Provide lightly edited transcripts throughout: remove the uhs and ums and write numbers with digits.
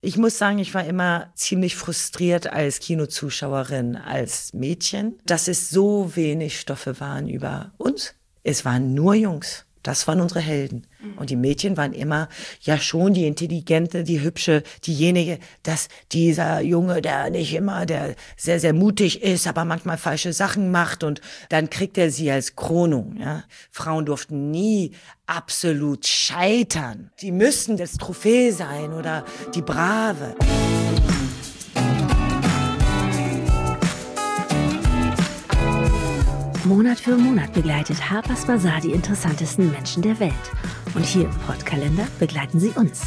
Ich muss sagen, ich war immer ziemlich frustriert als Kinozuschauerin, als Mädchen, dass es so wenig Stoffe waren über uns. Es waren nur Jungs. Das waren unsere Helden. Und die Mädchen waren immer, ja schon die Intelligente, die Hübsche, diejenige, dass dieser Junge, der nicht immer, der sehr, sehr mutig ist, aber manchmal falsche Sachen macht und dann kriegt er sie als Krönung. Ja? Frauen durften nie absolut scheitern. Die müssten das Trophäe sein oder die Brave. Monat für Monat begleitet Harper's Bazaar die interessantesten Menschen der Welt. Und hier im Podkalender begleiten sie uns.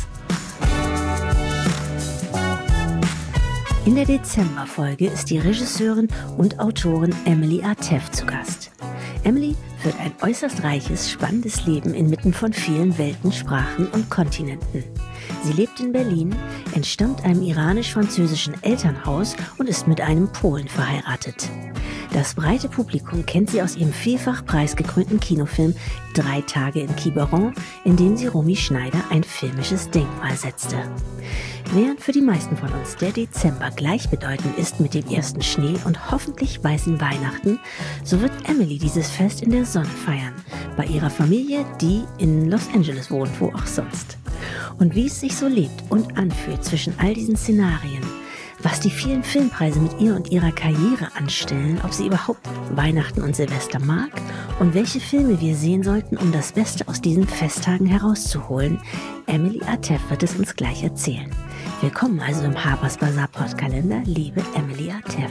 In der Dezemberfolge ist die Regisseurin und Autorin Emily Atef zu Gast. Emily führt ein äußerst reiches, spannendes Leben inmitten von vielen Welten, Sprachen und Kontinenten. Sie lebt in Berlin, entstammt einem iranisch-französischen Elternhaus und ist mit einem Polen verheiratet. Das breite Publikum kennt sie aus ihrem vielfach preisgekrönten Kinofilm 3 Tage in Quiberon, in dem sie Romy Schneider ein filmisches Denkmal setzte. Während für die meisten von uns der Dezember gleichbedeutend ist mit dem ersten Schnee und hoffentlich weißen Weihnachten, so wird Emily dieses Fest in der Sonne feiern, bei ihrer Familie, die in Los Angeles wohnt, wo auch sonst. Und wie es sich so lebt und anfühlt zwischen all diesen Szenarien, was die vielen Filmpreise mit ihr und ihrer Karriere anstellen, ob sie überhaupt Weihnachten und Silvester mag und welche Filme wir sehen sollten, um das Beste aus diesen Festtagen herauszuholen, Emily Atef wird es uns gleich erzählen. Willkommen also im Harper's Bazaar Podkalender, liebe Emily Atef.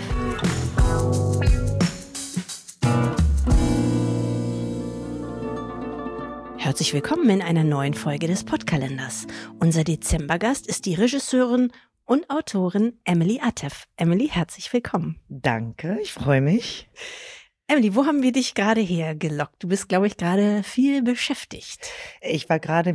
Herzlich willkommen in einer neuen Folge des Podkalenders. Unser Dezembergast ist die Regisseurin und Autorin Emily Atef. Emily, herzlich willkommen. Danke, ich freue mich. Emily, wo haben wir dich gerade hergelockt? Du bist, glaube ich, gerade viel beschäftigt. Ich war gerade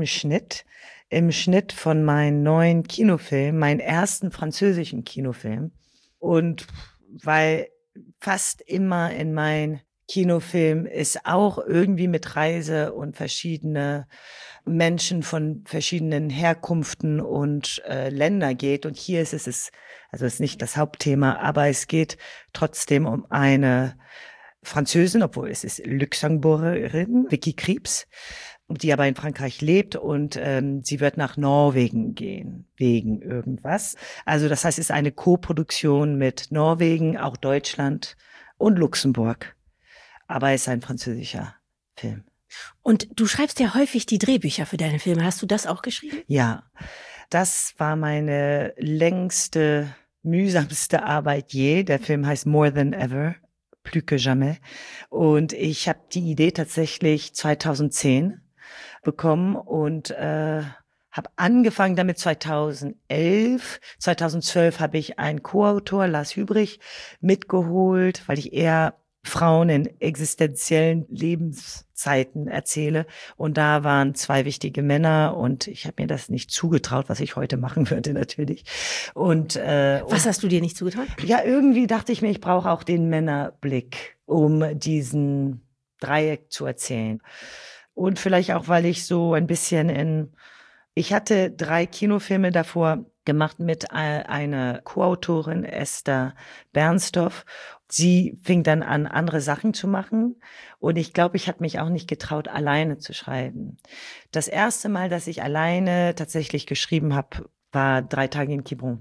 im Schnitt von meinem neuen Kinofilm, meinen ersten französischen Kinofilm. Und weil fast immer in meinen Kinofilm ist auch irgendwie mit Reise und verschiedene Menschen von verschiedenen Herkunften und Länder geht. Und hier ist es, also ist nicht das Hauptthema, aber es geht trotzdem um eine Französin, obwohl es ist Luxemburgerin, Vicky Krieps, die aber in Frankreich lebt und sie wird nach Norwegen gehen, wegen irgendwas. Also das heißt, es ist eine Co-Produktion mit Norwegen, auch Deutschland und Luxemburg. Aber es ist ein französischer Film. Und du schreibst ja häufig die Drehbücher für deine Filme. Hast du das auch geschrieben? Ja, das war meine längste, mühsamste Arbeit je. Der Film heißt More Than Ever, Plus que jamais. Und ich habe die Idee tatsächlich 2010 bekommen und habe angefangen damit 2011. 2012 habe ich einen Co-Autor, Lars Hübrich, mitgeholt, weil ich eher Frauen in existenziellen Lebenszeiten erzähle. Und da waren 2 wichtige Männer und ich habe mir das nicht zugetraut, was ich heute machen würde natürlich. Und was hast du dir nicht zugetraut? Ja, irgendwie dachte ich mir, ich brauche auch den Männerblick, um diesen Dreieck zu erzählen. Und vielleicht auch, weil ich so ein bisschen ich hatte 3 Kinofilme davor gemacht mit einer Co-Autorin, Esther Bernstorff. Sie fing dann an, andere Sachen zu machen. Und ich glaube, ich hatte mich auch nicht getraut, alleine zu schreiben. Das erste Mal, dass ich alleine tatsächlich geschrieben habe, war 3 Tage in Quiberon.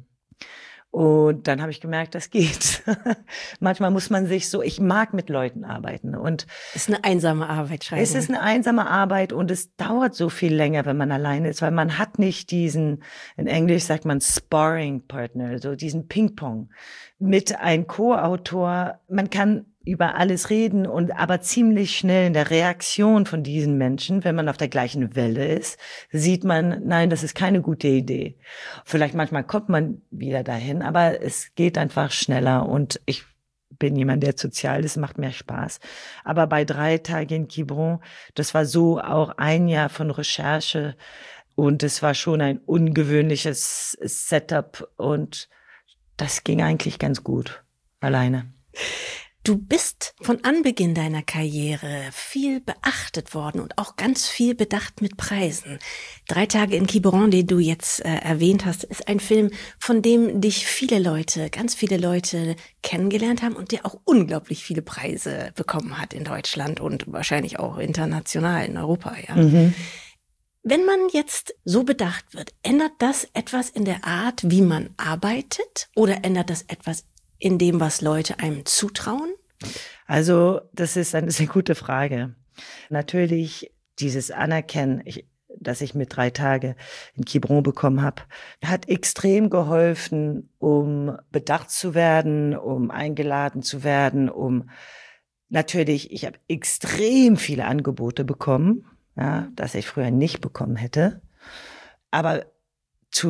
Und dann habe ich gemerkt, das geht. Manchmal muss man sich so, ich mag mit Leuten arbeiten. Und es ist eine einsame Arbeit, schreiben. Es ist eine einsame Arbeit und es dauert so viel länger, wenn man alleine ist, weil man hat nicht diesen, in Englisch sagt man Sparring-Partner, so diesen Ping-Pong. Mit einem Co-Autor, man kann über alles reden und aber ziemlich schnell in der Reaktion von diesen Menschen, wenn man auf der gleichen Welle ist, sieht man, nein, das ist keine gute Idee. Vielleicht manchmal kommt man wieder dahin, aber es geht einfach schneller und ich bin jemand, der sozial ist, macht mehr Spaß. Aber bei 3 Tage in Quiberon, das war so auch ein Jahr von Recherche und es war schon ein ungewöhnliches Setup und das ging eigentlich ganz gut alleine. Du bist von Anbeginn deiner Karriere viel beachtet worden und auch ganz viel bedacht mit Preisen. 3 Tage in Quiberon, den du jetzt erwähnt hast, ist ein Film, von dem dich ganz viele Leute kennengelernt haben und der auch unglaublich viele Preise bekommen hat in Deutschland und wahrscheinlich auch international in Europa. Ja. Mhm. Wenn man jetzt so bedacht wird, ändert das etwas in der Art, wie man arbeitet, oder ändert das etwas in dem, was Leute einem zutrauen? Also, das ist eine sehr gute Frage. Natürlich dieses Anerkennen, das ich mit 3 Tage in Quiberon bekommen habe, hat extrem geholfen, um bedacht zu werden, um eingeladen zu werden, ich habe extrem viele Angebote bekommen, ja, das ich früher nicht bekommen hätte, aber zu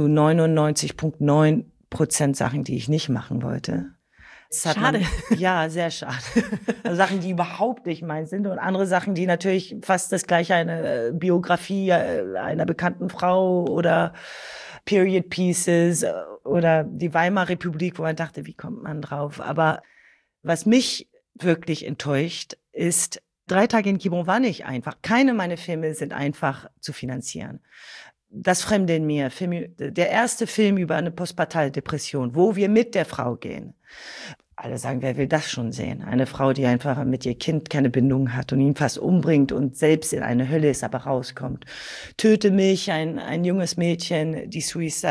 99,9% Sachen, die ich nicht machen wollte. Schade. Ja, sehr schade. Also Sachen, die überhaupt nicht meins sind, und andere Sachen, die natürlich fast das gleiche, eine Biografie einer bekannten Frau oder Period Pieces oder die Weimarer Republik, wo man dachte, wie kommt man drauf? Aber was mich wirklich enttäuscht ist, 3 Tage in Quiberon war nicht einfach. Keine meiner Filme sind einfach zu finanzieren. Das Fremde in mir, der erste Film über eine postpartale Depression, wo wir mit der Frau gehen. Alle sagen, wer will das schon sehen? Eine Frau, die einfach mit ihr Kind keine Bindung hat und ihn fast umbringt und selbst in eine Hölle ist, aber rauskommt. Töte mich, ein junges Mädchen, die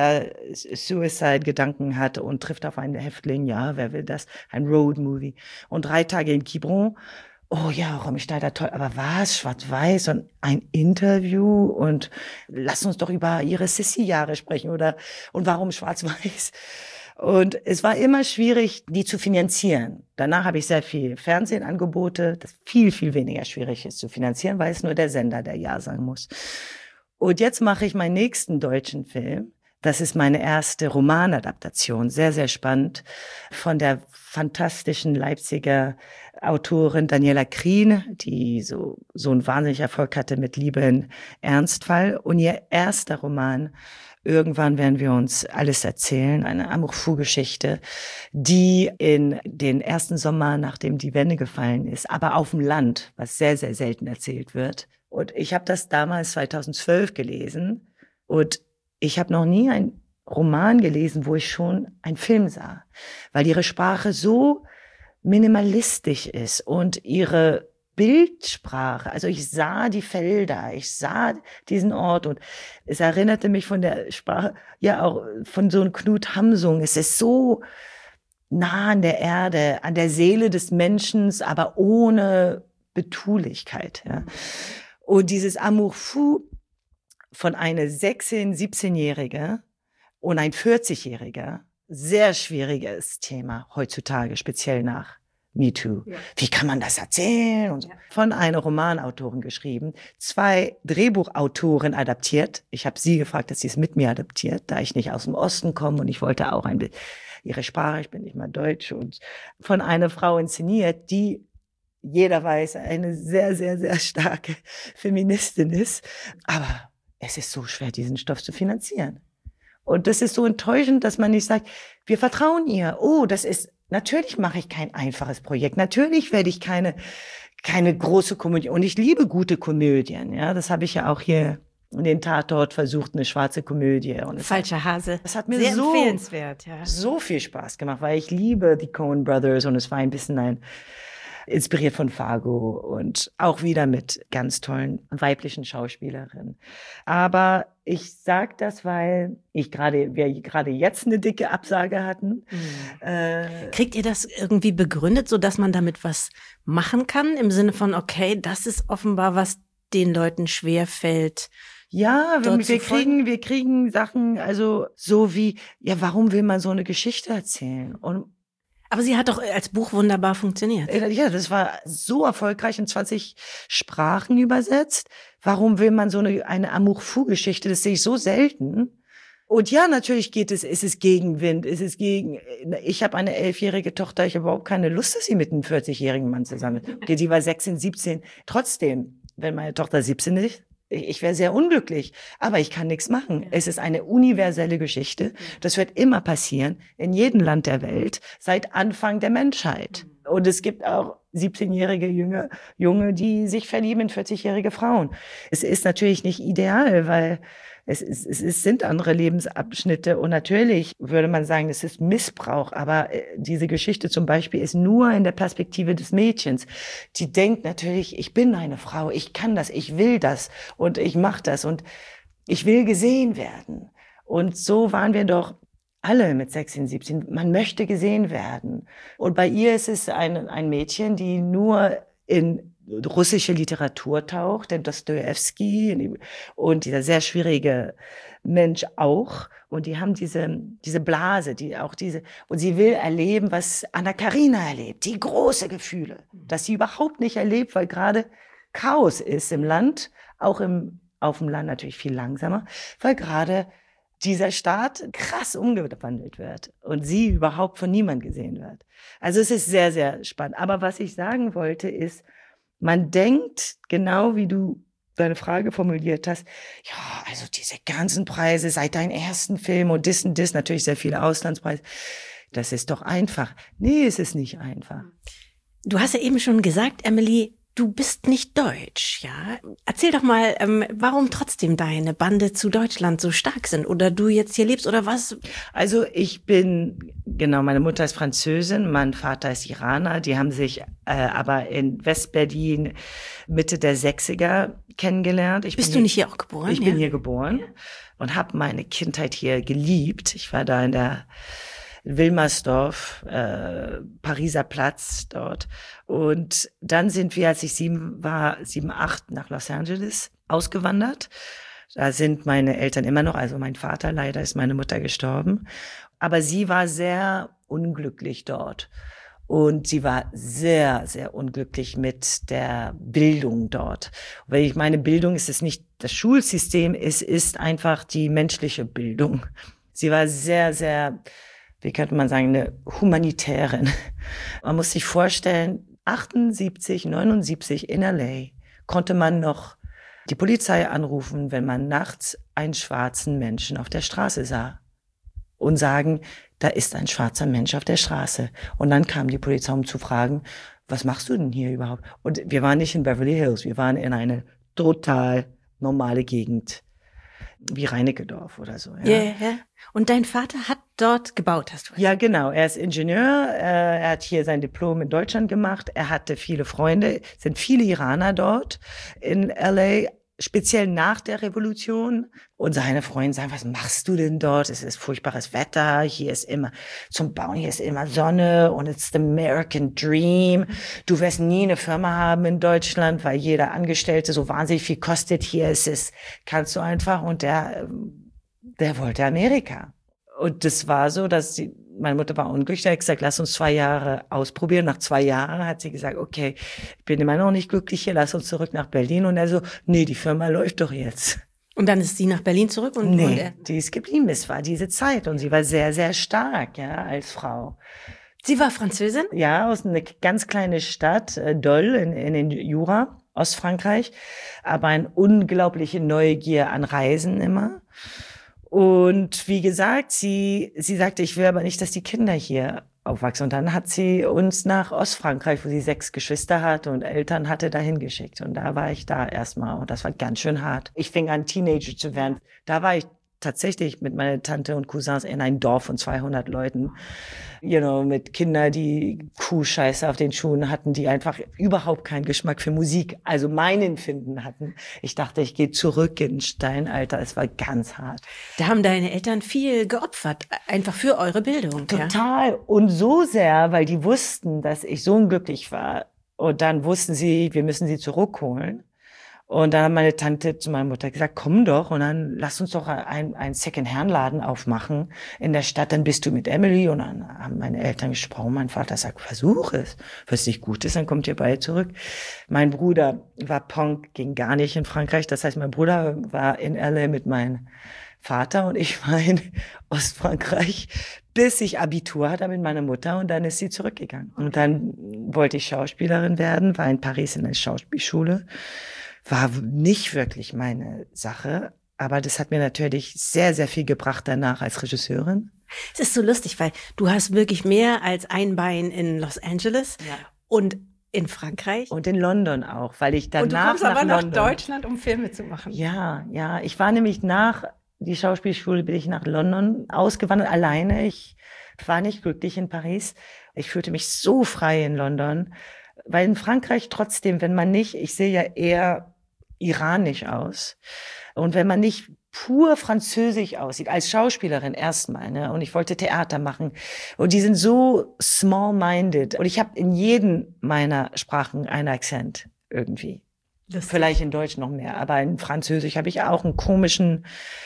Suicide-Gedanken hat und trifft auf einen Häftling. Ja, wer will das? Ein Road-Movie. Und 3 Tage in Quiberon. Oh ja, Romy Schneider, toll, aber was? Schwarz-Weiß und ein Interview und lass uns doch über ihre Sissi-Jahre sprechen und warum Schwarz-Weiß? Und es war immer schwierig, die zu finanzieren. Danach habe ich sehr viel Fernsehangebote, das viel, viel weniger schwierig ist zu finanzieren, weil es nur der Sender, der Ja sagen muss. Und jetzt mache ich meinen nächsten deutschen Film. Das ist meine erste Romanadaptation, sehr, sehr spannend, von der fantastischen Leipziger Autorin Daniela Krien, die so einen wahnsinnigen Erfolg hatte mit Liebe in Ernstfall. Und ihr erster Roman, irgendwann werden wir uns alles erzählen, eine Amour Fou-Geschichte, die in den ersten Sommer, nachdem die Wende gefallen ist, aber auf dem Land, was sehr, sehr selten erzählt wird. Und ich habe das damals 2012 gelesen und ich habe noch nie einen Roman gelesen, wo ich schon einen Film sah, weil ihre Sprache so minimalistisch ist und ihre Bildsprache, also ich sah die Felder, ich sah diesen Ort und es erinnerte mich von der Sprache, ja auch von so einem Knut Hamsun. Es ist so nah an der Erde, an der Seele des Menschen, aber ohne Betulichkeit. Ja. Und dieses Amour Fou von einer 16-, 17-Jährige und ein 40-Jähriger, sehr schwieriges Thema heutzutage, speziell nach MeToo. Ja. Wie kann man das erzählen? Und so. Von einer Romanautorin geschrieben, 2 Drehbuchautoren adaptiert. Ich habe sie gefragt, dass sie es mit mir adaptiert, da ich nicht aus dem Osten komme und ich wollte auch ihre Sprache, ich bin nicht mal Deutsch, und von einer Frau inszeniert, die jeder weiß, eine sehr, sehr, sehr starke Feministin ist. Aber es ist so schwer, diesen Stoff zu finanzieren. Und das ist so enttäuschend, dass man nicht sagt, wir vertrauen ihr. Natürlich mache ich kein einfaches Projekt. Natürlich werde ich keine große Komödie. Und ich liebe gute Komödien. Ja, das habe ich ja auch hier in den Tatort versucht, eine schwarze Komödie. Und Falscher Hase. Das hat mir sehr empfehlenswert, ja. So viel Spaß gemacht, weil ich liebe die Coen Brothers und es war ein bisschen inspiriert von Fargo und auch wieder mit ganz tollen weiblichen Schauspielerinnen. Aber ich sag das, weil wir gerade jetzt eine dicke Absage hatten. Kriegt ihr das irgendwie begründet, so dass man damit was machen kann? Im Sinne von, okay, das ist offenbar, was den Leuten schwerfällt. Ja, wir kriegen Sachen, also so wie, ja, warum will man so eine Geschichte erzählen? Aber sie hat doch als Buch wunderbar funktioniert. Ja, das war so erfolgreich, in 20 Sprachen übersetzt. Warum will man so eine Amour Fou-Geschichte? Das sehe ich so selten. Und ja, natürlich ist es Gegenwind, ich habe eine 11-jährige Tochter, ich habe überhaupt keine Lust, dass sie mit einem 40-jährigen Mann zusammen ist. Okay, die war 16, 17. Trotzdem, wenn meine Tochter 17 ist, ich wäre sehr unglücklich, aber ich kann nichts machen. Ja. Es ist eine universelle Geschichte. Das wird immer passieren, in jedem Land der Welt, seit Anfang der Menschheit. Und es gibt auch 17-jährige Junge, die sich verlieben in 40-jährige Frauen. Es ist natürlich nicht ideal, weil es sind andere Lebensabschnitte. Und natürlich würde man sagen, es ist Missbrauch. Aber diese Geschichte zum Beispiel ist nur in der Perspektive des Mädchens. Die denkt natürlich, ich bin eine Frau, ich kann das, ich will das und ich mache das und ich will gesehen werden. Und so waren wir doch alle mit 16, 17. Man möchte gesehen werden. Und bei ihr ist es ein Mädchen, die nur in russische Literatur taucht, denn Dostojewski und dieser sehr schwierige Mensch auch. Und die haben diese Blase, und sie will erleben, was Anna Karina erlebt, die große Gefühle, dass sie überhaupt nicht erlebt, weil gerade Chaos ist im Land, auch auf dem Land natürlich viel langsamer, weil gerade dieser Staat krass umgewandelt wird und sie überhaupt von niemand gesehen wird. Also es ist sehr, sehr spannend. Aber was ich sagen wollte ist, man denkt, genau wie du deine Frage formuliert hast, ja, also diese ganzen Preise seit deinem ersten Film und das, natürlich sehr viele Auslandspreise, das ist doch einfach. Nee, es ist nicht einfach. Du hast ja eben schon gesagt, Emily, du bist nicht deutsch, ja? Erzähl doch mal, warum trotzdem deine Bande zu Deutschland so stark sind oder du jetzt hier lebst oder was? Also meine Mutter ist Französin, mein Vater ist Iraner. Die haben sich aber in Westberlin Mitte der 60er kennengelernt. Bist du nicht hier auch geboren? Ich bin hier geboren und habe meine Kindheit hier geliebt. Ich war da in der Wilmersdorf, Pariser Platz dort. Und dann sind wir, als ich 7, 8, nach Los Angeles ausgewandert. Da sind meine Eltern immer noch, also mein Vater, leider ist meine Mutter gestorben. Aber sie war sehr unglücklich dort. Und sie war sehr, sehr unglücklich mit der Bildung dort. Weil ich meine, Bildung ist es nicht das Schulsystem, es ist einfach die menschliche Bildung. Sie war sehr, sehr, wie könnte man sagen, eine Humanitärin. Man muss sich vorstellen, 78, 79 in LA konnte man noch die Polizei anrufen, wenn man nachts einen schwarzen Menschen auf der Straße sah und sagen, da ist ein schwarzer Mensch auf der Straße. Und dann kam die Polizei, um zu fragen, was machst du denn hier überhaupt? Und wir waren nicht in Beverly Hills, wir waren in eine total normale Gegend, wie Reinickendorf oder so. Ja. Yeah. Und dein Vater hat dort gebaut, hast du gesagt? Ja, genau. Er ist Ingenieur. Er hat hier sein Diplom in Deutschland gemacht. Er hatte viele Freunde. Es sind viele Iraner dort in LA, speziell nach der Revolution. Und seine Freunde sagen, was machst du denn dort? Es ist furchtbares Wetter. Hier ist immer zum Bauen, hier ist immer Sonne und it's the American Dream. Du wirst nie eine Firma haben in Deutschland, weil jeder Angestellte so wahnsinnig viel kostet. Hier ist es, kannst du einfach. Und der wollte Amerika. Und das war so, dass meine Mutter war unglücklich. Er hat gesagt, lass uns 2 Jahre ausprobieren. Nach 2 Jahren hat sie gesagt, okay, ich bin immer noch nicht glücklich hier, lass uns zurück nach Berlin. Und er so, nee, die Firma läuft doch jetzt. Und dann ist sie nach Berlin zurück? Die ist geblieben. Es war diese Zeit. Und sie war sehr, sehr stark, ja, als Frau. Sie war Französin? Ja, aus einer ganz kleinen Stadt, Dole in den Jura, Ostfrankreich. Aber eine unglaubliche Neugier an Reisen immer. Und wie gesagt, sie sagte, ich will aber nicht, dass die Kinder hier aufwachsen. Und dann hat sie uns nach Ostfrankreich, wo sie 6 Geschwister hat und Eltern hatte, dahin geschickt. Und da war ich da erstmal. Und das war ganz schön hart. Ich fing an, Teenager zu werden. Da war ich tatsächlich mit meiner Tante und Cousins in ein Dorf von 200 Leuten, mit Kindern, die Kuhscheiße auf den Schuhen hatten, die einfach überhaupt keinen Geschmack für Musik, also mein Empfinden hatten. Ich dachte, ich gehe zurück in Steinalter. Es war ganz hart. Da haben deine Eltern viel geopfert, einfach für eure Bildung. Total. Ja? Und so sehr, weil die wussten, dass ich so unglücklich war. Und dann wussten sie, wir müssen sie zurückholen. Und dann hat meine Tante zu meiner Mutter gesagt, komm doch und dann lass uns doch einen Second-Hand-Laden aufmachen in der Stadt, dann bist du mit Emily. Und dann haben meine Eltern gesprochen, mein Vater sagt, versuch es. Wenn es nicht gut ist, dann kommt ihr beide zurück. Mein Bruder war Punk, ging gar nicht in Frankreich. Das heißt, mein Bruder war in LA mit meinem Vater und ich war in Ostfrankreich, bis ich Abitur hatte mit meiner Mutter und dann ist sie zurückgegangen. Und dann wollte ich Schauspielerin werden, war in Paris in der Schauspielschule. War nicht wirklich meine Sache, Aber das hat mir natürlich sehr, sehr viel gebracht danach als Regisseurin. Es ist so lustig, weil du hast wirklich mehr als ein Bein in Los Angeles und in Frankreich. Und in London auch, weil ich danach und du kommst aber nach Deutschland, um Filme zu machen. Ja. Ich war nämlich nach die Schauspielschule, bin ich nach London ausgewandert, alleine. Ich war nicht glücklich in Paris. Ich fühlte mich so frei in London. Weil in Frankreich trotzdem, wenn man nicht, ich sehe ja eher iranisch aus. Und wenn man nicht pur französisch aussieht, als Schauspielerin erstmal, ne? Und ich wollte Theater machen. Und die sind so small-minded. Und ich habe in jedem meiner Sprachen einen Akzent irgendwie. Lustig. Vielleicht in Deutsch noch mehr, aber in Französisch habe ich auch einen komischen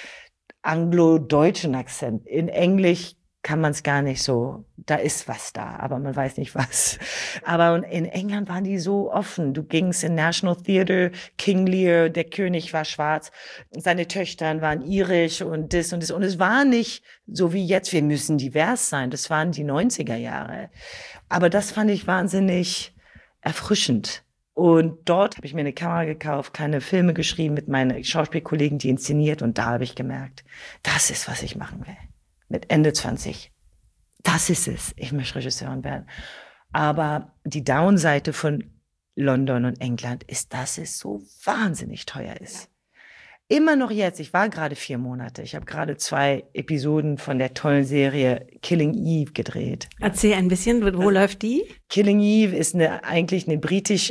anglo-deutschen Akzent. In Englisch kann man es gar nicht so, da ist was da, aber man weiß nicht was. Aber in England waren die so offen. Du gingst in National Theatre, King Lear, der König war schwarz, seine Töchter waren irisch und das und das. Und es war nicht so wie jetzt, wir müssen divers sein. Das waren die 90er Jahre. Aber das fand ich wahnsinnig erfrischend. Und dort habe ich mir eine Kamera gekauft, keine Filme geschrieben mit meinen Schauspielkollegen, die inszeniert. Und da habe ich gemerkt, das ist, was ich machen will. Mit Ende 20. Das ist es. Ich möchte Regisseurin werden. Aber die Downseite von London und England ist, dass es so wahnsinnig teuer ist. Immer noch jetzt. Ich war gerade 4 Monate. Ich habe gerade 2 Episoden von der tollen Serie Killing Eve gedreht. Erzähl ein bisschen, wo läuft die? Killing Eve ist eigentlich eine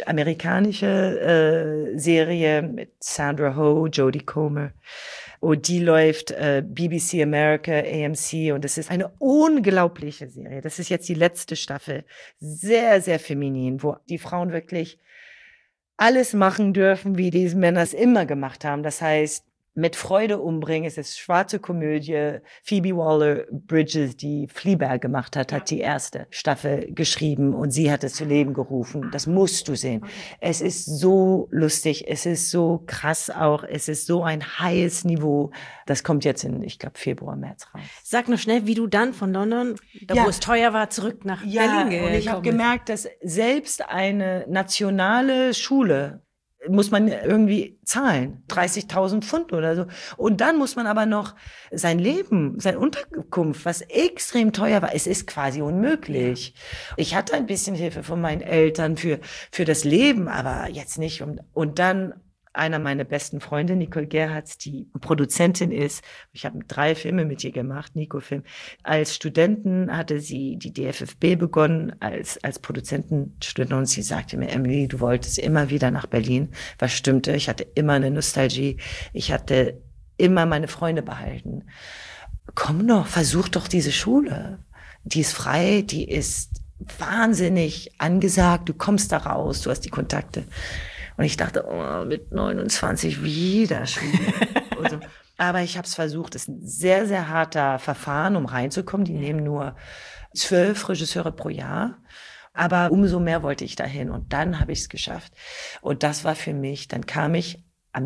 britisch-amerikanische Serie mit Sandra Oh, Jodie Comer. Und die läuft BBC America, AMC, und das ist eine unglaubliche Serie. Das ist jetzt die letzte Staffel. Sehr, sehr feminin, wo die Frauen wirklich alles machen dürfen, wie die Männer es immer gemacht haben. Das heißt, mit Freude umbringen. Es ist schwarze Komödie. Phoebe Waller-Bridges, die Fleabag gemacht hat, hat die erste Staffel geschrieben und sie hat es zu Leben gerufen. Das musst du sehen. Okay. Es ist so lustig. Es ist so krass auch. Es ist so ein heißes Niveau. Das kommt jetzt in, ich glaube, Februar, März raus. Sag noch schnell, wie du dann von London, wo es teuer war, zurück nach Berlin gekommen. Und ich habe gemerkt, dass selbst eine nationale Schule muss man irgendwie zahlen, 30.000 Pfund oder so. Und dann muss man aber noch sein Leben, seine Unterkunft, was extrem teuer war, es ist quasi unmöglich. Ich hatte ein bisschen Hilfe von meinen Eltern für das Leben, aber jetzt nicht. Und dann einer meiner besten Freunde, Nicole Gerhards, die Produzentin ist. Ich habe 3 Filme mit ihr gemacht, Nico-Film. Als Studentin hatte sie die DFFB begonnen, als Produzentenstudentin. Und sie sagte mir, Emily, du wolltest immer wieder nach Berlin. Was stimmte? Ich hatte immer eine Nostalgie. Ich hatte immer meine Freunde behalten. Komm doch, versuch doch diese Schule. Die ist frei, die ist wahnsinnig angesagt. Du kommst da raus, du hast die Kontakte. Und ich dachte, mit 29 wieder Schule. So. Aber ich habe es versucht. Es ist ein sehr, sehr harter Verfahren, um reinzukommen. Die nehmen nur 12 Regisseure pro Jahr. Aber umso mehr wollte ich dahin. Und dann habe ich es geschafft. Und das war für mich, dann kam ich am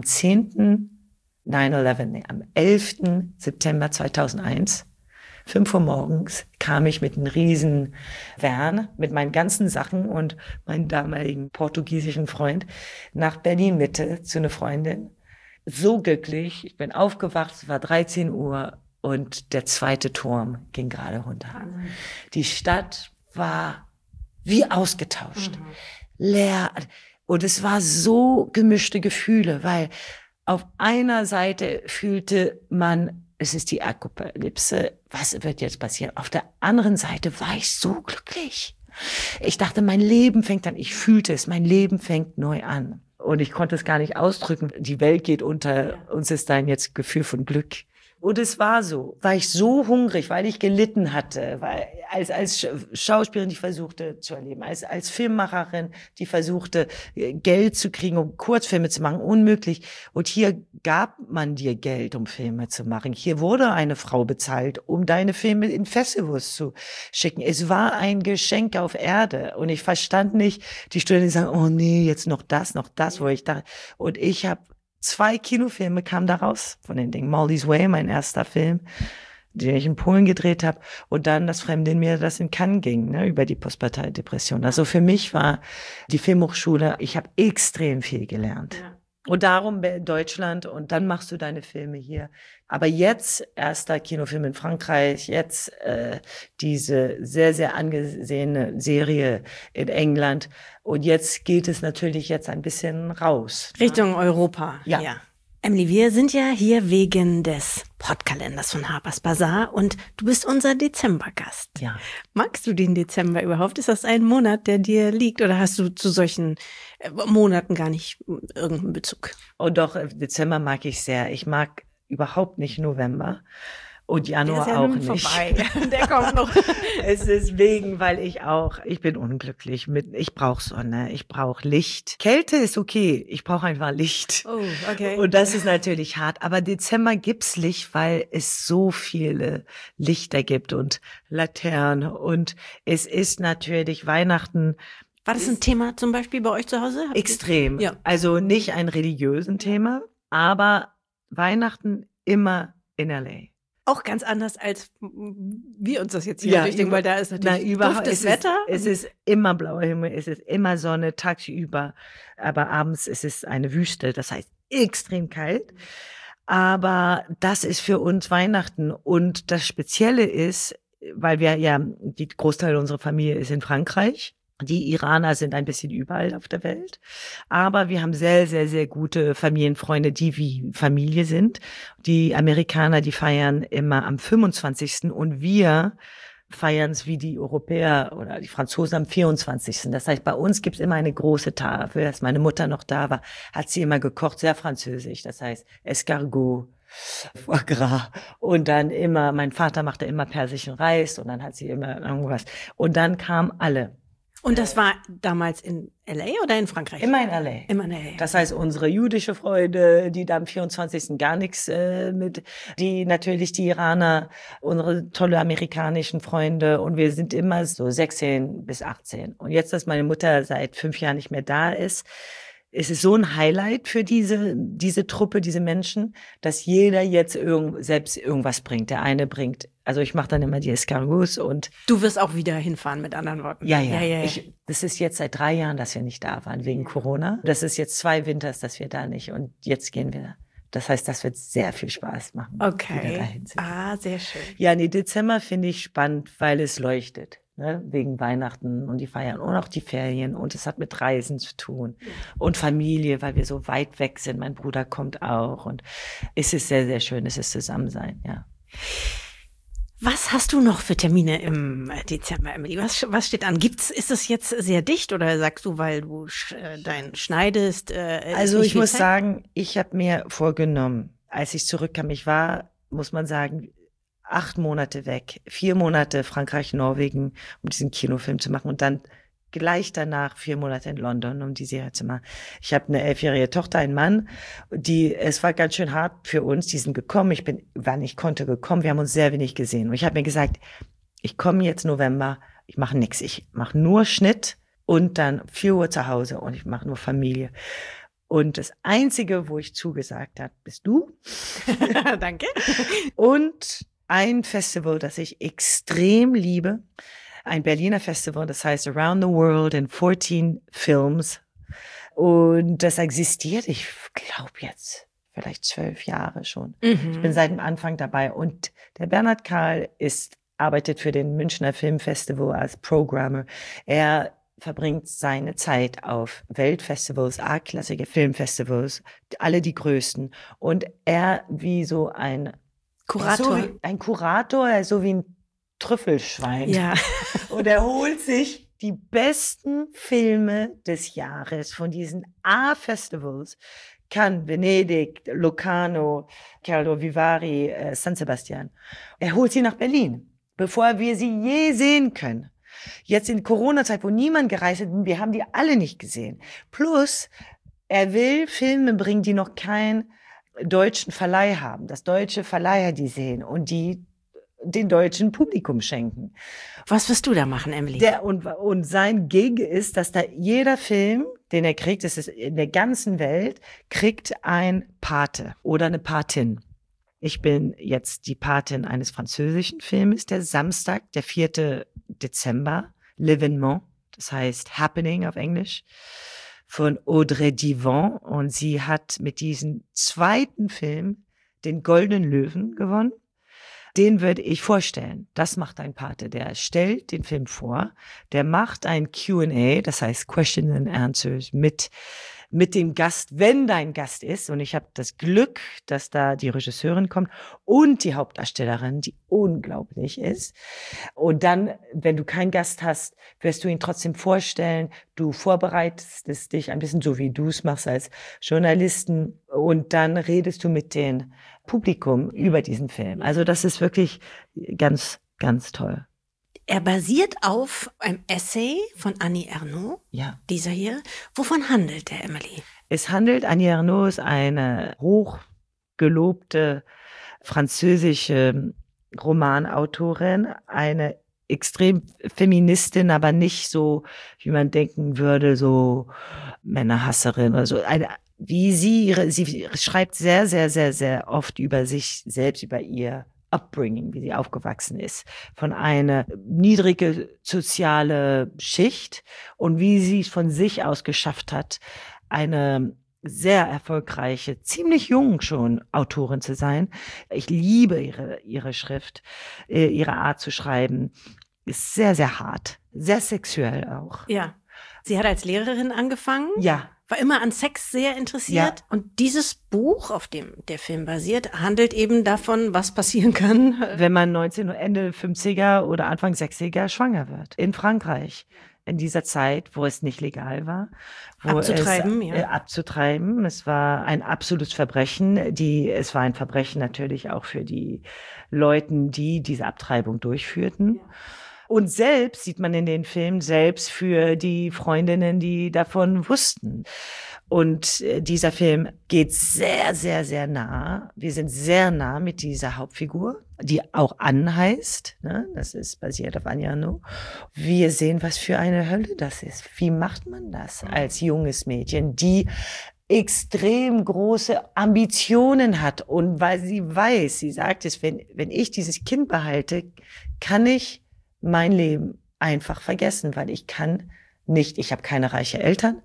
11. September 2001, 5 Uhr morgens, kam ich mit einem riesen Van, mit meinen ganzen Sachen und meinem damaligen portugiesischen Freund nach Berlin-Mitte zu einer Freundin. So glücklich, ich bin aufgewacht, es war 13 Uhr und der 2. Turm ging gerade runter. Die Stadt war wie ausgetauscht, leer. Und es war so gemischte Gefühle, weil auf einer Seite fühlte man, es ist die Apokalypse, was wird jetzt passieren? Auf der anderen Seite war ich so glücklich. Ich dachte, mein Leben fängt an, ich fühlte es, mein Leben fängt neu an. Und ich konnte es gar nicht ausdrücken. Die Welt geht unter, uns ist ein jetzt Gefühl von Glück. Und es war so, war ich so hungrig, weil ich gelitten hatte, weil als Schauspielerin, die versuchte zu erleben, als Filmemacherin, die versuchte Geld zu kriegen, um Kurzfilme zu machen, unmöglich. Und hier gab man dir Geld, um Filme zu machen. Hier wurde eine Frau bezahlt, um deine Filme in Festivals zu schicken. Es war ein Geschenk auf Erde. Und ich verstand nicht, die Studenten sagen, oh nee, jetzt noch das, wo ich dachte. Und ich habe 2 Kinofilme kamen da raus von den Dingen. Molly's Way, mein erster Film, den ich in Polen gedreht habe. Und dann Das Fremde in mir, das in Cannes ging, ne, über die postpartale Depression. Also für mich war die Filmhochschule, ich habe extrem viel gelernt. Ja. Und darum Deutschland und dann machst du deine Filme hier. Aber jetzt, erster Kinofilm in Frankreich, jetzt diese sehr, sehr angesehene Serie in England. Und jetzt geht es natürlich jetzt ein bisschen raus. Richtung Europa. Ja. Emily, wir sind ja hier wegen des Podkalenders von Harper's Bazaar und du bist unser Dezembergast. Ja. Magst du den Dezember überhaupt? Ist das ein Monat, der dir liegt oder hast du zu solchen Monaten gar nicht irgendeinen Bezug? Oh doch, Dezember mag ich sehr. Ich mag überhaupt nicht November. Und Januar der ist ja auch nun nicht. Vorbei. Der kommt noch. Es ist wegen, weil ich bin unglücklich ich brauche Sonne, ich brauche Licht. Kälte ist okay, ich brauche einfach Licht. Oh, okay. Und das ist natürlich hart. Aber Dezember gibt's Licht, weil es so viele Lichter gibt und Laternen. Und es ist natürlich Weihnachten. War das ein Thema zum Beispiel bei euch zu Hause? Extrem. Ja. Also nicht ein religiösen Thema, aber Weihnachten immer in L.A. Auch ganz anders, als wir uns das jetzt hier durchdenken, weil da ist natürlich duftes Wetter. Es ist immer blauer Himmel, es ist immer Sonne tagsüber, aber abends ist es eine Wüste, das heißt extrem kalt. Aber das ist für uns Weihnachten und das Spezielle ist, weil die Großteil unserer Familie ist in Frankreich. Die Iraner sind ein bisschen überall auf der Welt. Aber wir haben sehr, sehr, sehr gute Familienfreunde, die wie Familie sind. Die Amerikaner, die feiern immer am 25. Und wir feiern es wie die Europäer oder die Franzosen am 24. Das heißt, bei uns gibt es immer eine große Tafel. Als meine Mutter noch da war, hat sie immer gekocht, sehr französisch. Das heißt, Escargot, Foie Gras. Und dann immer, mein Vater machte immer persischen Reis und dann hat sie immer irgendwas. Und dann kamen alle. Und das war damals in L.A. oder in Frankreich? Immer in L.A. Immer in L.A. Das heißt, unsere jüdische Freunde, die da am 24. gar nichts natürlich die Iraner, unsere tolle amerikanischen Freunde und wir sind immer so 16 bis 18. Und jetzt, dass meine Mutter seit 5 Jahren nicht mehr da ist, es ist so ein Highlight für diese Truppe, diese Menschen, dass jeder jetzt selbst irgendwas bringt. Der eine bringt, also ich mache dann immer die Escargots und du wirst auch wieder hinfahren, mit anderen Worten. Ja. Das ist jetzt seit 3 Jahren, dass wir nicht da waren wegen Corona. Das ist jetzt 2 Winters, dass wir da nicht und jetzt gehen wir. Das heißt, das wird sehr viel Spaß machen. Okay. Sehr schön. Ja, Dezember finde ich spannend, weil es leuchtet. Ne, wegen Weihnachten und die Feiern und auch die Ferien und es hat mit Reisen zu tun und Familie, weil wir so weit weg sind. Mein Bruder kommt auch und es ist sehr, sehr schön, es ist Zusammensein, ja. Was hast du noch für Termine im Dezember, Emily? Was steht an? Ist es jetzt sehr dicht oder sagst du, weil du dein schneidest? Also ich muss sagen, ich habe mir vorgenommen, als ich zurückkam, ich war, muss man sagen, 8 Monate weg, 4 Monate Frankreich, Norwegen, um diesen Kinofilm zu machen und dann gleich danach 4 Monate in London, um die Serie zu machen. Ich habe eine 11-jährige Tochter, einen Mann, es war ganz schön hart für uns, die sind gekommen, ich bin, wann ich konnte, gekommen, wir haben uns sehr wenig gesehen und ich habe mir gesagt, ich komme jetzt November, ich mache nichts, ich mache nur Schnitt und dann 4 Uhr zu Hause und ich mache nur Familie. Und das Einzige, wo ich zugesagt habe, bist du. Danke. Und ein Festival, das ich extrem liebe, ein Berliner Festival, das heißt Around the World in 14 Films. Und das existiert, ich glaube jetzt vielleicht 12 Jahre schon. Ich bin seit dem Anfang dabei. Und der Bernhard Karl arbeitet für den Münchner Filmfestival als Programmer. Er verbringt seine Zeit auf Weltfestivals, A-klassige Filmfestivals, alle die größten. Und er wie so ein Kurator. Ein Kurator, so wie ein Trüffelschwein. Ja. Und er holt sich die besten Filme des Jahres von diesen A-Festivals. Cannes, Venedig, Locarno, Carlo Vivari, San Sebastian. Er holt sie nach Berlin, bevor wir sie je sehen können. Jetzt in Corona-Zeit, wo niemand gereist ist, wir haben die alle nicht gesehen. Plus, er will Filme bringen, die noch keinen deutschen Verleih haben, dass deutsche Verleiher die sehen und die den deutschen Publikum schenken. Was wirst du da machen, Emily? Und sein Gig ist, dass da jeder Film, den er kriegt, das ist in der ganzen Welt, kriegt ein Pate oder eine Patin. Ich bin jetzt die Patin eines französischen Filmes, der Samstag, der 4. Dezember, L'Événement, das heißt Happening auf Englisch, von Audrey Diwan. Und sie hat mit diesem zweiten Film den Goldenen Löwen gewonnen. Den würde ich vorstellen. Das macht ein Pate. Der stellt den Film vor. Der macht ein Q&A, das heißt Question and Answers mit dem Gast, wenn dein Gast ist. Und ich habe das Glück, dass da die Regisseurin kommt und die Hauptdarstellerin, die unglaublich ist. Und dann, wenn du keinen Gast hast, wirst du ihn trotzdem vorstellen. Du vorbereitest es dich ein bisschen so, wie du es machst als Journalisten. Und dann redest du mit dem Publikum über diesen Film. Also das ist wirklich ganz, ganz toll. Er basiert auf einem Essay von Annie Ernaux, Ja. Dieser hier. Wovon handelt der, Emily? Es handelt, Annie Ernaux ist eine hochgelobte französische Romanautorin, eine extrem Feministin, aber nicht so, wie man denken würde, so Männerhasserin oder so. Sie schreibt sehr, sehr, sehr, sehr oft über sich selbst, über ihr Upbringing, wie sie aufgewachsen ist, von einer niedrige soziale Schicht und wie sie es von sich aus geschafft hat, eine sehr erfolgreiche, ziemlich jung schon Autorin zu sein. Ich liebe ihre Schrift, ihre Art zu schreiben. Ist sehr, sehr hart, sehr sexuell auch. Ja. Sie hat als Lehrerin angefangen. Ja. War immer an Sex sehr interessiert. Ja. Und dieses Buch, auf dem der Film basiert, handelt eben davon, was passieren kann, wenn man Ende 50er oder Anfang 60er schwanger wird. In Frankreich. In dieser Zeit, wo es nicht legal war. Abzutreiben. Es war ein absolutes Verbrechen. Es war ein Verbrechen natürlich auch für die Leute, die diese Abtreibung durchführten. Ja. Und selbst sieht man in den Filmen, selbst für die Freundinnen, die davon wussten. Und dieser Film geht sehr, sehr, sehr nah. Wir sind sehr nah mit dieser Hauptfigur, die auch Anne heißt. Ne? Das ist basiert auf Annie Ernaux. Wir sehen, was für eine Hölle das ist. Wie macht man das als junges Mädchen, die extrem große Ambitionen hat? Und weil sie weiß, sie sagt es, wenn ich dieses Kind behalte, kann ich mein Leben einfach vergessen, weil ich habe keine reichen Eltern,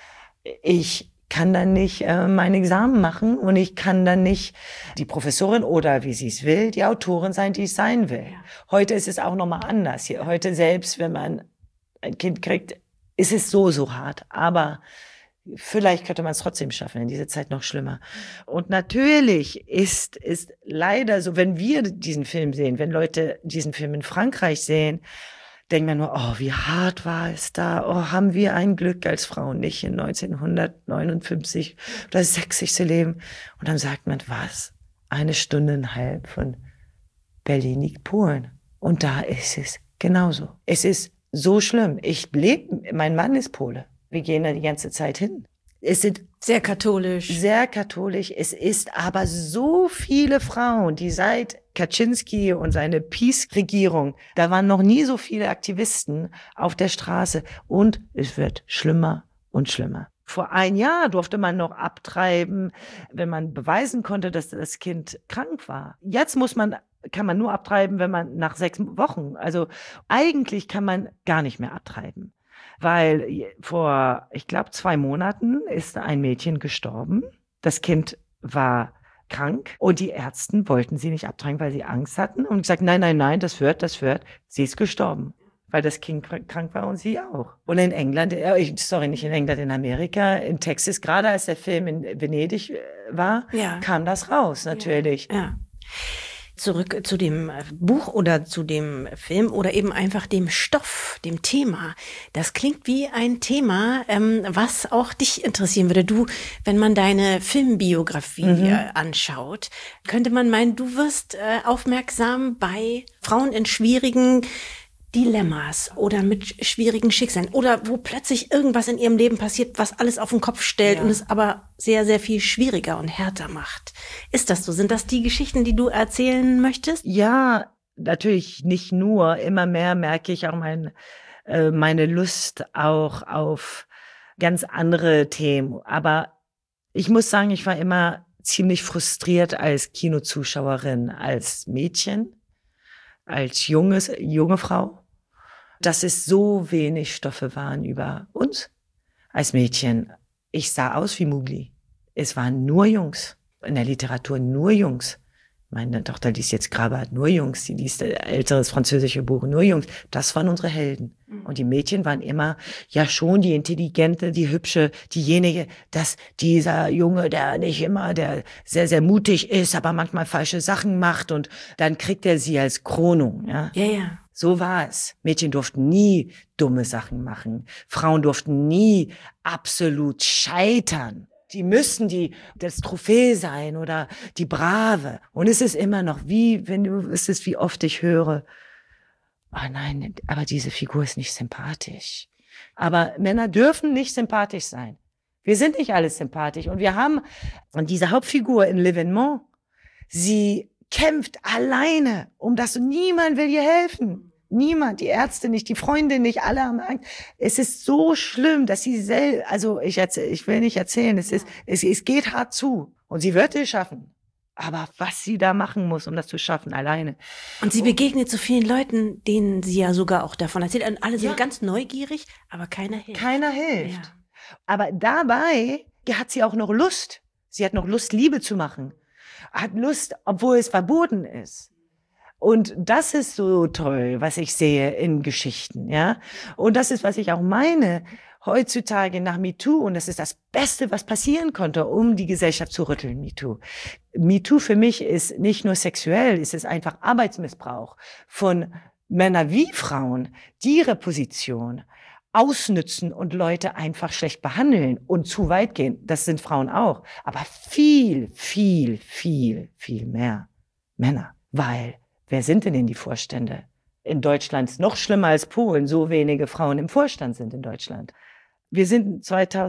ich kann dann nicht mein Examen machen und ich kann dann nicht die Professorin oder, wie sie es will, die Autorin sein, die ich sein will. Ja. Heute ist es auch nochmal anders. Heute selbst, wenn man ein Kind kriegt, ist es so hart, aber vielleicht könnte man es trotzdem schaffen, in dieser Zeit noch schlimmer. Und natürlich ist leider so, wenn wir diesen Film sehen, wenn Leute diesen Film in Frankreich sehen, denkt man nur, oh, wie hart war es da, oh, haben wir ein Glück als Frauen nicht in 1959 oder 60 zu leben. Und dann sagt man, was? 1,5 Stunden von Berlin liegt Polen. Und da ist es genauso. Es ist so schlimm. Mein Mann ist Pole. Wir gehen da die ganze Zeit hin. Es sind sehr katholisch. Sehr katholisch. Es ist aber so viele Frauen, die seit Kaczynski und seine Peace-Regierung, da waren noch nie so viele Aktivisten auf der Straße. Und es wird schlimmer und schlimmer. Vor 1 Jahr durfte man noch abtreiben, wenn man beweisen konnte, dass das Kind krank war. Jetzt kann man nur abtreiben, wenn man nach 6 Wochen. Also eigentlich kann man gar nicht mehr abtreiben. Weil vor, ich glaube, 2 Monaten ist ein Mädchen gestorben. Das Kind war krank und die Ärzte wollten sie nicht abtreiben, weil sie Angst hatten und gesagt, nein, das wird. Sie ist gestorben, weil das Kind krank war und sie auch. Und in England, nicht in England, in Amerika, in Texas, gerade als der Film in Venedig war, kam das raus, natürlich. Ja. Zurück zu dem Buch oder zu dem Film oder eben einfach dem Stoff, dem Thema. Das klingt wie ein Thema, was auch dich interessieren würde. Du, wenn man deine Filmbiografie anschaut, könnte man meinen, du wirst aufmerksam bei Frauen in schwierigen Dilemmas oder mit schwierigen Schicksalen oder wo plötzlich irgendwas in ihrem Leben passiert, was alles auf den Kopf stellt und es aber sehr, sehr viel schwieriger und härter macht. Ist das so? Sind das die Geschichten, die du erzählen möchtest? Ja, natürlich nicht nur. Immer mehr merke ich auch meine Lust auch auf ganz andere Themen. Aber ich muss sagen, ich war immer ziemlich frustriert als Kinozuschauerin, als Mädchen, als junge Frau, dass es so wenig Stoffe waren über uns als Mädchen, Ich sah aus wie Mowgli. Es waren nur Jungs. In der Literatur nur Jungs. Meine Tochter liest jetzt Krabat, nur Jungs. Die liest älteres französische Buch, nur Jungs. Das waren unsere Helden. Und die Mädchen waren immer, ja schon die Intelligente, die Hübsche, diejenige, dass dieser Junge, der nicht immer, der sehr, sehr mutig ist, aber manchmal falsche Sachen macht und dann kriegt er sie als Krönung. Ja, Ja. So war es. Mädchen durften nie dumme Sachen machen. Frauen durften nie absolut scheitern. Die müssten das Trophäe sein oder die Brave. Und es ist immer noch wie oft ich höre, oh nein, aber diese Figur ist nicht sympathisch. Aber Männer dürfen nicht sympathisch sein. Wir sind nicht alle sympathisch. Und diese Hauptfigur in L'Événement, sie kämpft alleine um das und niemand will ihr helfen. Niemand, die Ärzte nicht, die Freunde nicht, alle haben Angst. Es ist so schlimm, dass sie ich will nicht erzählen, es geht hart zu. Und sie wird es schaffen. Aber was sie da machen muss, um das zu schaffen, alleine. Und sie begegnet so vielen Leuten, denen sie ja sogar auch davon erzählt. Und alle sind ganz neugierig, aber keiner hilft. Keiner hilft. Ja. Aber dabei hat sie auch noch Lust. Sie hat noch Lust, Liebe zu machen. Hat Lust, obwohl es verboten ist. Und das ist so toll, was ich sehe in Geschichten, ja. Und das ist, was ich auch meine, heutzutage nach MeToo. Und das ist das Beste, was passieren konnte, um die Gesellschaft zu rütteln, MeToo. MeToo für mich ist nicht nur sexuell, es ist einfach Arbeitsmissbrauch von Männern wie Frauen, die ihre Position ausnützen und Leute einfach schlecht behandeln und zu weit gehen. Das sind Frauen auch. Aber viel, viel, viel, viel mehr Männer. Weil wer sind denn in die Vorstände? In Deutschland ist noch schlimmer als Polen. So wenige Frauen im Vorstand sind in Deutschland. Wir sind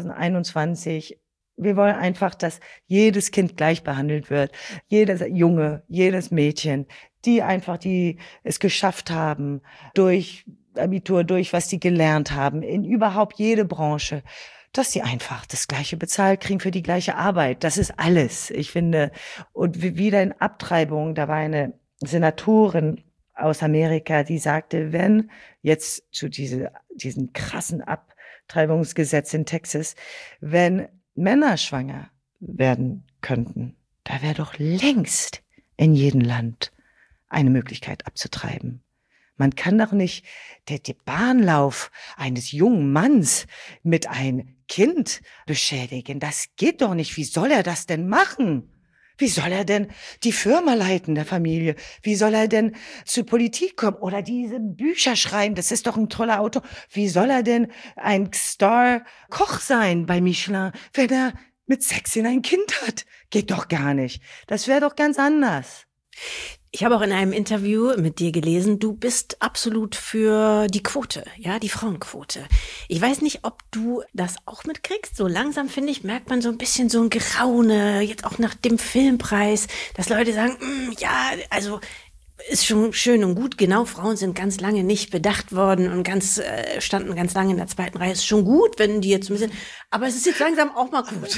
2021. Wir wollen einfach, dass jedes Kind gleich behandelt wird. Jeder Junge, jedes Mädchen, die es geschafft haben, durch Abitur, durch was sie gelernt haben, in überhaupt jede Branche, dass sie einfach das Gleiche bezahlt kriegen für die gleiche Arbeit. Das ist alles, ich finde. Und wieder in Abtreibung, da war eine Senatorin aus Amerika, die sagte, wenn jetzt zu diesen krassen Abtreibungsgesetz in Texas, wenn Männer schwanger werden könnten, da wäre doch längst in jedem Land eine Möglichkeit abzutreiben. Man kann doch nicht den Bahnlauf eines jungen Manns mit einem Kind beschädigen. Das geht doch nicht. Wie soll er das denn machen? Wie soll er denn die Firma leiten der Familie? Wie soll er denn zur Politik kommen oder diese Bücher schreiben? Das ist doch ein toller Autor. Wie soll er denn ein Star-Koch sein bei Michelin, wenn er mit 16 ein Kind hat? Geht doch gar nicht. Das wäre doch ganz anders. Ich habe auch in einem Interview mit dir gelesen, du bist absolut für die Quote, ja, die Frauenquote. Ich weiß nicht, ob du das auch mitkriegst. So langsam, finde ich, merkt man so ein bisschen so ein Geraune, jetzt auch nach dem Filmpreis, dass Leute sagen, ja, also ist schon schön und gut. Genau, Frauen sind ganz lange nicht bedacht worden und standen ganz lange in der zweiten Reihe. Ist schon gut, wenn die jetzt ein bisschen, aber es ist jetzt langsam auch mal gut.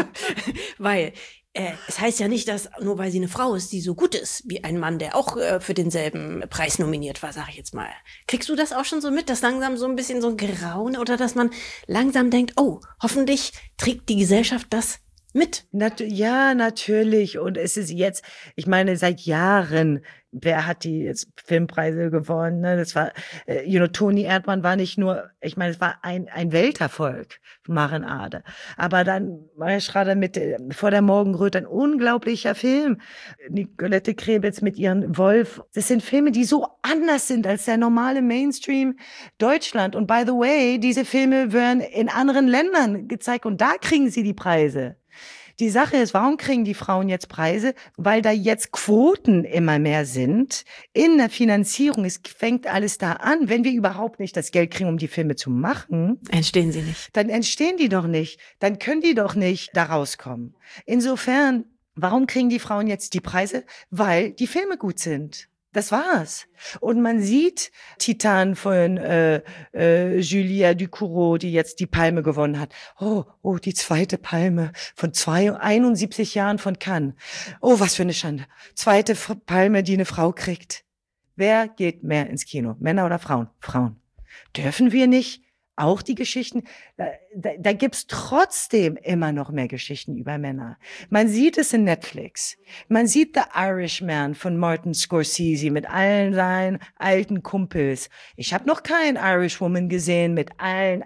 Weil es heißt ja nicht, dass nur weil sie eine Frau ist, die so gut ist wie ein Mann, der auch für denselben Preis nominiert war, sage ich jetzt mal. Kriegst du das auch schon so mit, dass langsam so ein bisschen so ein Grauen oder dass man langsam denkt, oh, hoffentlich trägt die Gesellschaft das mit? Ja, natürlich. Und es ist jetzt, ich meine, seit Jahren, wer hat die jetzt Filmpreise gewonnen? Ne? Das war, Toni Erdmann war nicht nur, ich meine, es war ein Welterfolg, Maren Ade. Aber dann war Schrader mit Vor der Morgenröte, ein unglaublicher Film. Nicolette Krebitz mit ihren Wolf. Das sind Filme, die so anders sind als der normale Mainstream Deutschland. Und by the way, diese Filme werden in anderen Ländern gezeigt und da kriegen sie die Preise. Die Sache ist, warum kriegen die Frauen jetzt Preise? Weil da jetzt Quoten immer mehr sind in der Finanzierung. Es fängt alles da an. Wenn wir überhaupt nicht das Geld kriegen, um die Filme zu machen, entstehen sie nicht. Dann entstehen die doch nicht. Dann können die doch nicht da rauskommen. Insofern, warum kriegen die Frauen jetzt die Preise? Weil die Filme gut sind. Das war's. Und man sieht Titan von Julia Ducournau, die jetzt die Palme gewonnen hat. Oh, die zweite Palme von 71 Jahren von Cannes. Oh, was für eine Schande. Zweite Palme, die eine Frau kriegt. Wer geht mehr ins Kino? Männer oder Frauen? Frauen. Dürfen wir nicht auch die Geschichten, da gibt's trotzdem immer noch mehr Geschichten über Männer. Man sieht es in Netflix. Man sieht The Irishman von Martin Scorsese mit allen seinen alten Kumpels. Ich habe noch kein Irishwoman gesehen mit allen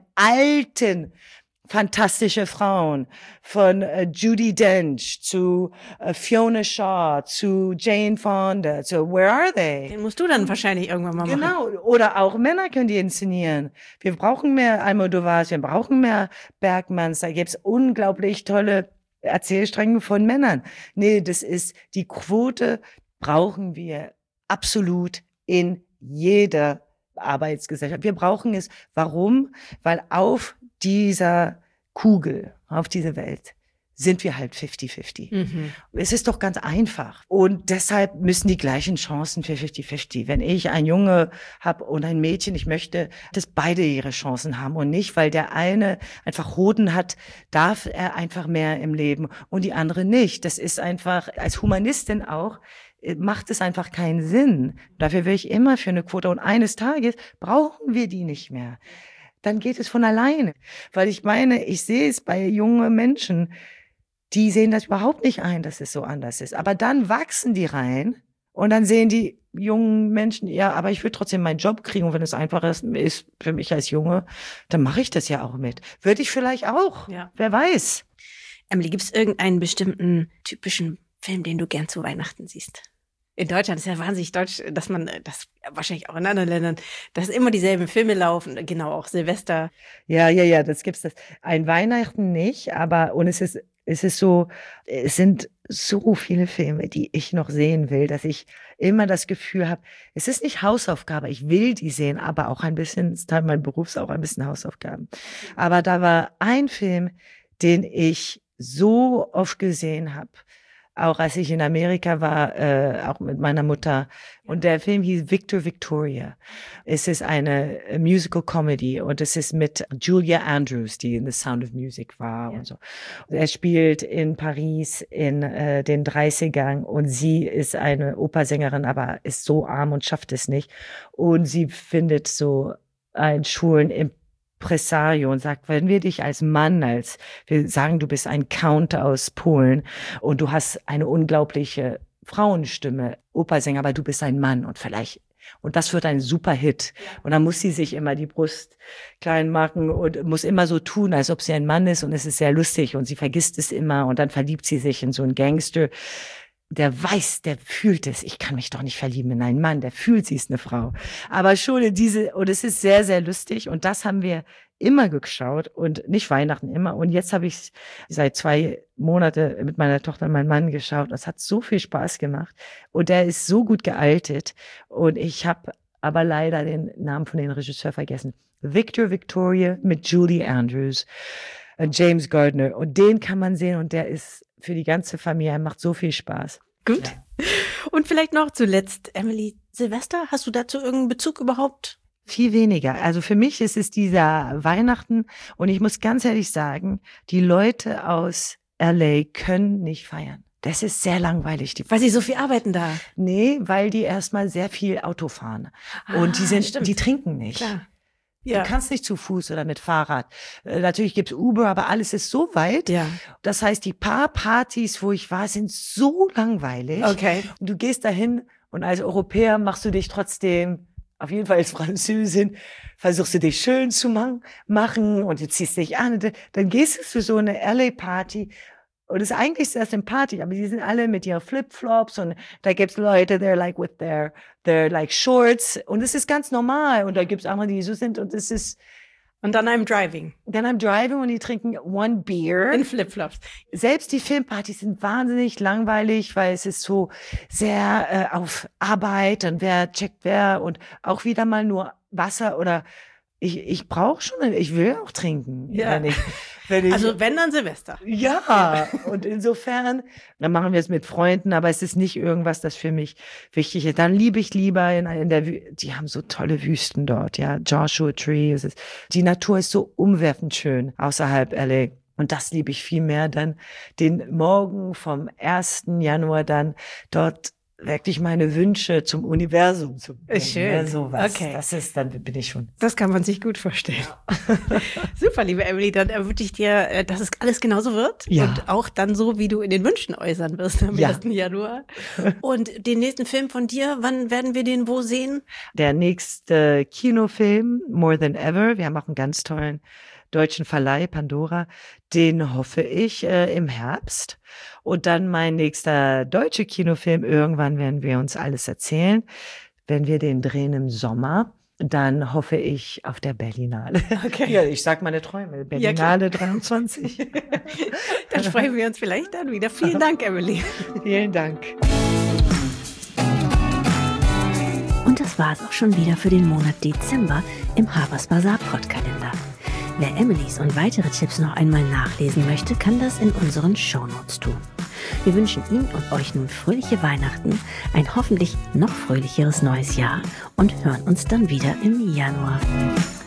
alten fantastische Frauen, von Judi Dench zu Fiona Shaw zu Jane Fonda zu Where Are They? Den musst du dann wahrscheinlich irgendwann mal machen. Genau, oder auch Männer können die inszenieren. Wir brauchen mehr Almodóvars, wir brauchen mehr Bergmans, da gibt's unglaublich tolle Erzählstränge von Männern. Nee, das ist die Quote, brauchen wir absolut in jeder Arbeitsgesellschaft. Wir brauchen es. Warum? Weil auf dieser Kugel, auf dieser Welt sind wir halt 50-50. Mhm. Es ist doch ganz einfach. Und deshalb müssen die gleichen Chancen für 50-50. Wenn ich einen Junge habe und ein Mädchen, ich möchte, dass beide ihre Chancen haben und nicht, weil der eine einfach Hoden hat, darf er einfach mehr im Leben und die andere nicht. Das ist einfach, als Humanistin auch, macht es einfach keinen Sinn. Dafür will ich immer für eine Quote. Und eines Tages brauchen wir die nicht mehr. Dann geht es von alleine. Weil ich meine, ich sehe es bei jungen Menschen, die sehen das überhaupt nicht ein, dass es so anders ist. Aber dann wachsen die rein und dann sehen die jungen Menschen, ja, aber ich will trotzdem meinen Job kriegen. Und wenn es einfacher ist für mich als Junge, dann mache ich das ja auch mit. Würde ich vielleicht auch. Ja. Wer weiß. Emily, gibt es irgendeinen bestimmten typischen Film, den du gern zu Weihnachten siehst? In Deutschland ist ja wahnsinnig deutsch, dass man, das wahrscheinlich auch in anderen Ländern, dass immer dieselben Filme laufen, genau, auch Silvester. Ja, das gibt's das. Ein Weihnachten nicht, aber, und es ist so, es sind so viele Filme, die ich noch sehen will, dass ich immer das Gefühl habe, es ist nicht Hausaufgabe, ich will die sehen, aber auch ein bisschen, ist Teil meines Berufs auch ein bisschen Hausaufgaben. Aber da war ein Film, den ich so oft gesehen habe, auch als ich in Amerika war, auch mit meiner Mutter. Und der Film hieß Victor Victoria. Es ist eine Musical Comedy und es ist mit Julia Andrews, die in The Sound of Music war und so. Er spielt in Paris in den 30ern und sie ist eine Opernsängerin, aber ist so arm und schafft es nicht. Und sie findet so einen schwulen Impresario und sagt, wenn wir dich als Mann, wir sagen, du bist ein Count aus Polen und du hast eine unglaubliche Frauenstimme, Opernsänger, aber du bist ein Mann und das wird ein super Hit. Und dann muss sie sich immer die Brust klein machen und muss immer so tun, als ob sie ein Mann ist und es ist sehr lustig und sie vergisst es immer und dann verliebt sie sich in so einen Gangster. Der weiß, der fühlt es. Ich kann mich doch nicht verlieben in einen Mann. Der fühlt, sie ist eine Frau. Aber schon und es ist sehr, sehr lustig. Und das haben wir immer geschaut und nicht Weihnachten immer. Und jetzt habe ich seit 2 Monaten mit meiner Tochter und meinem Mann geschaut. Das hat so viel Spaß gemacht. Und der ist so gut gealtet. Und ich habe aber leider den Namen von dem Regisseur vergessen. Victor Victoria mit Julie Andrews, James Gardner. Und den kann man sehen und der ist für die ganze Familie, macht so viel Spaß. Gut. Ja. Und vielleicht noch zuletzt, Emily, Silvester, hast du dazu irgendeinen Bezug überhaupt? Viel weniger. Also für mich ist es dieser Weihnachten und ich muss ganz ehrlich sagen, die Leute aus LA können nicht feiern. Das ist sehr langweilig. Weil sie so viel arbeiten da? Nee, weil die erstmal sehr viel Auto fahren. Und die trinken nicht. Klar. Ja. Du kannst nicht zu Fuß oder mit Fahrrad. Natürlich gibt's Uber, aber alles ist so weit. Ja. Das heißt, die paar Partys, wo ich war, sind so langweilig. Okay. Und du gehst dahin und als Europäer machst du dich trotzdem, auf jeden Fall als Französin, versuchst du dich schön zu machen und du ziehst dich an. Dann gehst du zu so eine LA-Party. Und es ist eigentlich sehr sympathisch, aber die sind alle mit ihren Flipflops und da gibt's Leute, they're like with their like shorts und es ist ganz normal und da gibt's andere, die so sind und es ist. Und dann I'm driving und die trinken one beer. In Flipflops. Selbst die Filmpartys sind wahnsinnig langweilig, weil es ist so sehr auf Arbeit und wer checkt wer und auch wieder mal nur Wasser oder ich brauche schon, ich will auch trinken. Ja. Also wenn, dann Silvester. Ja, und insofern, dann machen wir es mit Freunden, aber es ist nicht irgendwas, das für mich wichtig ist. Dann liebe ich lieber die haben so tolle Wüsten dort, ja, Joshua Tree, die Natur ist so umwerfend schön außerhalb LA. Und das liebe ich viel mehr dann den Morgen vom 1. Januar dann dort wirklich meine Wünsche zum Universum zu bringen. Schön. Ja, sowas. Okay. Dann bin ich schon. Das kann man sich gut vorstellen. Super, liebe Emily, dann wünsche ich dir, dass es alles genauso wird. Ja. Und auch dann so, wie du in den Wünschen äußern wirst am 1. Januar. Und den nächsten Film von dir, wann werden wir den wo sehen? Der nächste Kinofilm, More Than Ever. Wir haben auch einen ganz tollen deutschen Verleih, Pandora. Den hoffe ich im Herbst. Und dann mein nächster deutscher Kinofilm. Irgendwann werden wir uns alles erzählen. Wenn wir den drehen im Sommer, dann hoffe ich auf der Berlinale. Okay. Ja, ich sag meine Träume. Berlinale 23. Dann sprechen wir uns vielleicht dann wieder. Vielen Dank, Emily. Vielen Dank. Und das war es auch schon wieder für den Monat Dezember im Harper's Bazaar Podkalender. Wer Emilys und weitere Tipps noch einmal nachlesen möchte, kann das in unseren Shownotes tun. Wir wünschen Ihnen und euch nun fröhliche Weihnachten, ein hoffentlich noch fröhlicheres neues Jahr und hören uns dann wieder im Januar.